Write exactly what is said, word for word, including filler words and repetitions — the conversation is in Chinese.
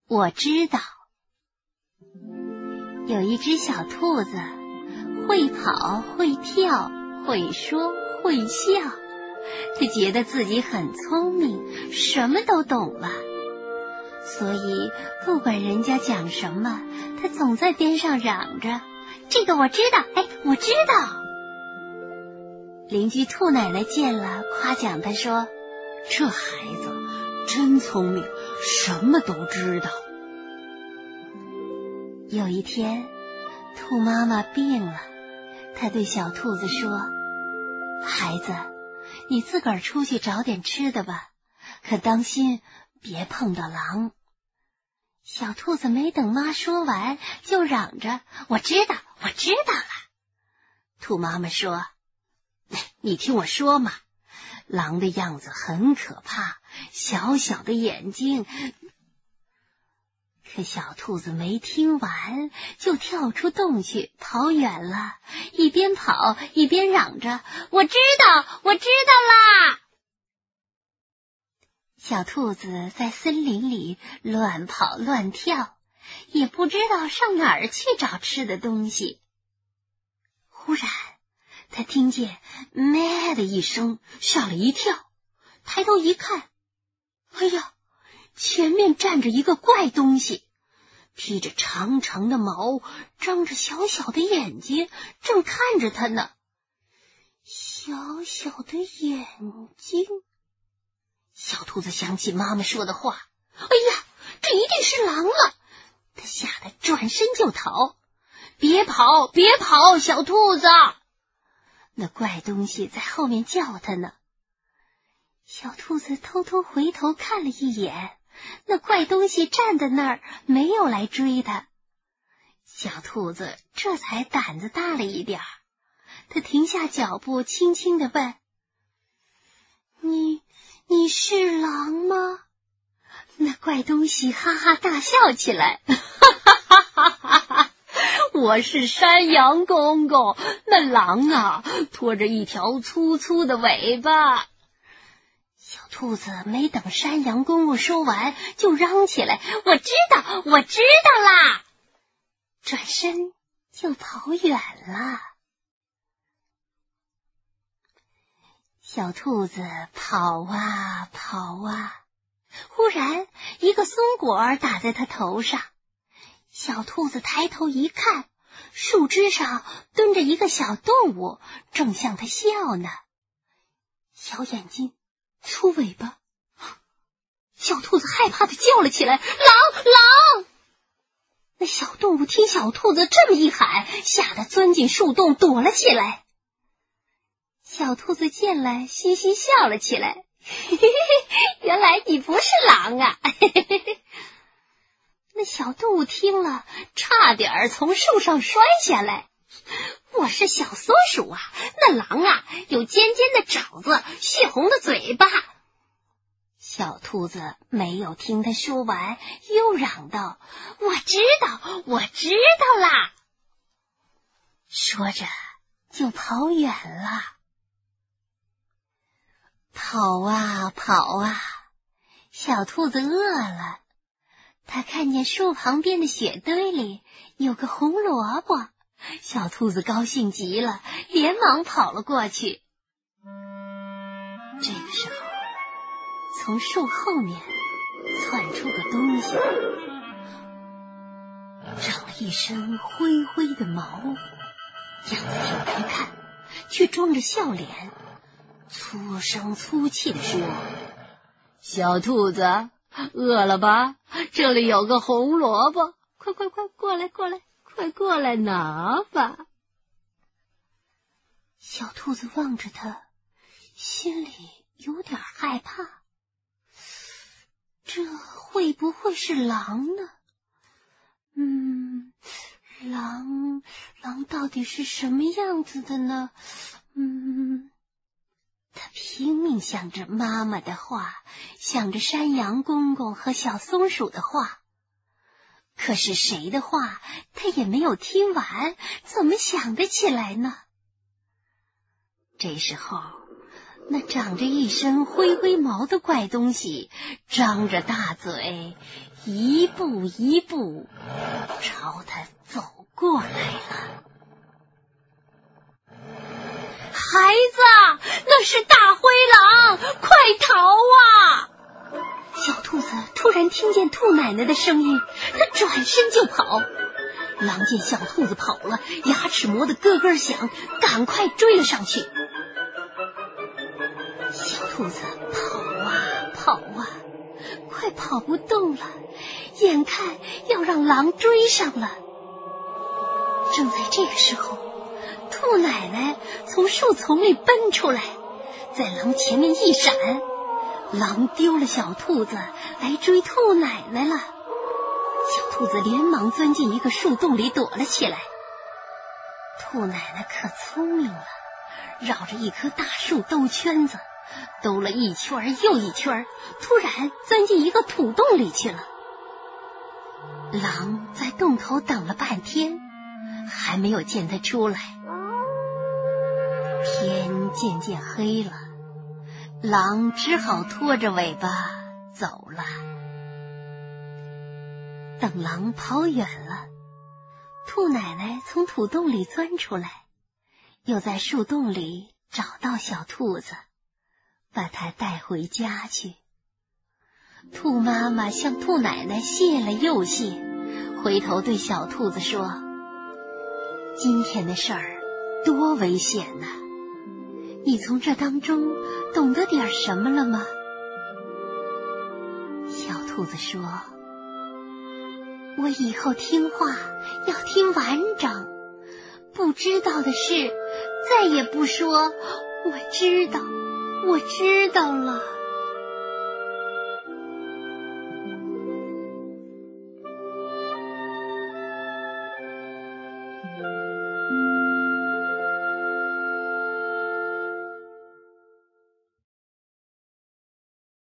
我知道。有一只小兔子，会跑，会跳，会说，会笑。它觉得自己很聪明，什么都懂了。所以不管人家讲什么，它总在边上嚷着：这个我知道，哎，我知道。邻居兔奶奶见了，夸奖他说：这孩子真聪明，什么都知道。有一天，兔妈妈病了，她对小兔子说：孩子，你自个儿出去找点吃的吧，可当心别碰到狼。小兔子没等妈说完，就嚷着：我知道，我知道了。兔妈妈说：你听我说嘛，狼的样子很可怕，小小的眼睛。可小兔子没听完，就跳出洞去，跑远了，一边跑一边嚷着：我知道，我知道啦！小兔子在森林里乱跑乱跳，也不知道上哪儿去找吃的东西。忽然他听见咩的一声，吓了一跳，抬头一看，哎呀，前面站着一个怪东西，披着长长的毛，张着小小的眼睛，正看着他呢。小小的眼睛，小兔子想起妈妈说的话，哎呀，这一定是狼了！他吓得转身就逃。别跑，别跑，小兔子！那怪东西在后面叫他呢。小兔子偷偷回头看了一眼，那怪东西站在那儿，没有来追他。小兔子这才胆子大了一点儿，他停下脚步，轻轻地问：你你是狼吗？那怪东西哈哈大笑起来，哈哈哈哈哈！我是山羊公公，那狼啊，拖着一条粗粗的尾巴。小兔子没等山羊公公说完，就嚷起来：我知道，我知道啦！转身就跑远了。小兔子跑啊跑啊，忽然一个松果打在它头上。小兔子抬头一看，树枝上蹲着一个小动物，正向它笑呢。小眼睛，粗尾巴，小兔子害怕的叫了起来：狼狼！那小动物听小兔子这么一喊，吓得钻进树洞躲了起来。小兔子见了，嘻嘻笑了起来：嘿嘿嘿，原来你不是狼啊！嘿嘿嘿。那小动物听了，差点从树上摔下来。我是小松鼠啊，那狼啊，有尖尖的爪子，血红的嘴巴。小兔子没有听他说完，又嚷道：我知道，我知道啦！说着就跑远了。跑啊跑啊，小兔子饿了，他看见树旁边的雪堆里有个红萝卜，小兔子高兴极了，连忙跑了过去。这个时候，从树后面窜出个东西，长了一身灰灰的毛，样子挺难看，却装着笑脸，粗声粗气地说：小兔子，饿了吧？这里有个红萝卜，快快快过来过来，快过来拿吧。小兔子望着他，心里有点害怕，这会不会是狼呢？嗯，狼狼到底是什么样子的呢？嗯，他拼命想着妈妈的话，想着山羊公公和小松鼠的话，可是谁的话他也没有听完，怎么想得起来呢？这时候那长着一身灰灰毛的怪东西张着大嘴，一步一步朝他走过来了。孩子，那是大灰狼，快逃啊！小兔子突然听见兔奶奶的声音，它转身就跑。狼见小兔子跑了，牙齿磨得咯咯响，赶快追了上去。小兔子跑啊跑啊，快跑不动了，眼看要让狼追上了。正在这个时候，兔奶奶从树丛里奔出来，在狼前面一闪，狼丢了小兔子来追兔奶奶了。小兔子连忙钻进一个树洞里躲了起来。兔奶奶可聪明了，绕着一棵大树兜圈子，兜了一圈又一圈，突然钻进一个土洞里去了。狼在洞口等了半天，还没有见它出来。天渐渐黑了，狼只好拖着尾巴走了。等狼跑远了，兔奶奶从土洞里钻出来，又在树洞里找到小兔子，把它带回家去。兔妈妈向兔奶奶谢了又谢，回头对小兔子说：今天的事儿多危险呐！你从这当中懂得点什么了吗？小兔子说：我以后听话要听完整，不知道的事再也不说我知道，我知道了。